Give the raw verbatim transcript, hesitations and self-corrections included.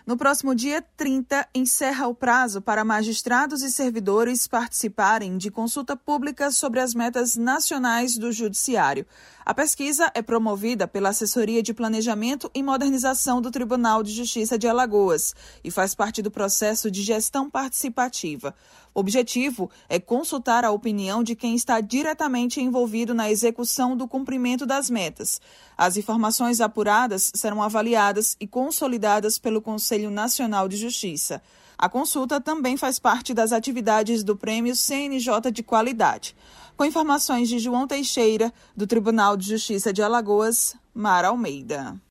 No próximo dia trinta, encerra o prazo para magistrados e servidores participarem de consulta pública sobre as metas nacionais do Judiciário. A pesquisa é promovida pela Assessoria de Planejamento e Modernização do Tribunal de Justiça de Alagoas e faz parte do processo de gestão participativa. O objetivo é consultar a opinião de quem está diretamente envolvido na execução do cumprimento das metas. As informações apuradas serão avaliadas e consolidadas pelo Conselho Nacional de Justiça. A consulta também faz parte das atividades do Prêmio C N J de Qualidade. Com informações de João Teixeira, do Tribunal de Justiça de Alagoas, Mara Almeida.